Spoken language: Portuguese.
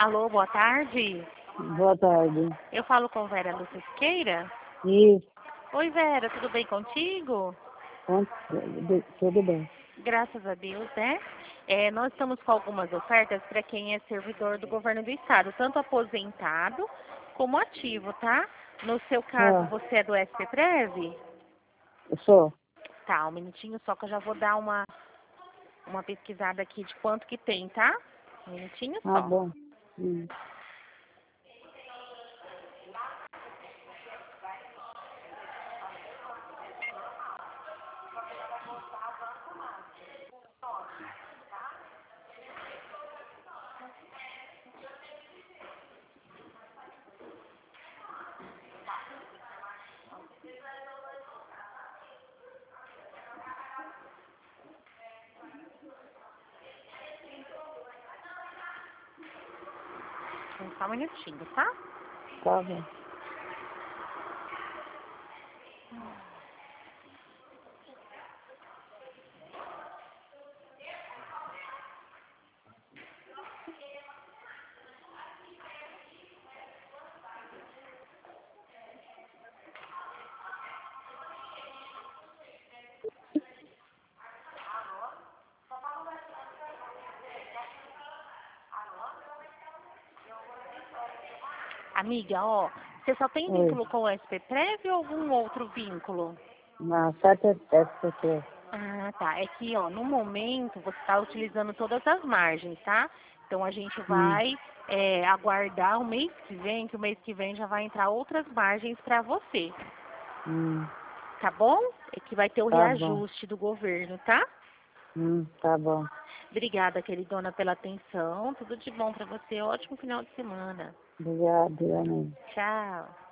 Alô, boa tarde. Boa tarde. Eu falo com Vera Lúcia Siqueira. Isso, Oi, Vera, tudo bem contigo? tudo bem. Graças a Deus, né? Nós estamos com algumas ofertas para quem é servidor do governo do estado, tanto aposentado como ativo, tá? No seu caso, Ah, você é do SPPrev? eu sou. Tá, um minutinho só que eu já vou dar uma pesquisada aqui de quanto que tem, tá? Um minutinho Ah, só. bom. Só um minutinho, tá? Tá bom. Amiga, ó, você só tem Oi. vínculo com o SPPrev ou algum outro vínculo? Na SPT. Ah, tá. É que, ó, no momento você está utilizando todas as margens, tá? Então a gente vai aguardar o mês que vem, que o mês que vem já vai entrar outras margens para você, Hum, tá bom? É que vai ter o tá bom. reajuste do governo, tá? Tá bom. Obrigada, queridona, pela atenção. Tudo de bom para você. Ótimo final de semana. Obrigado, Ana. Tchau.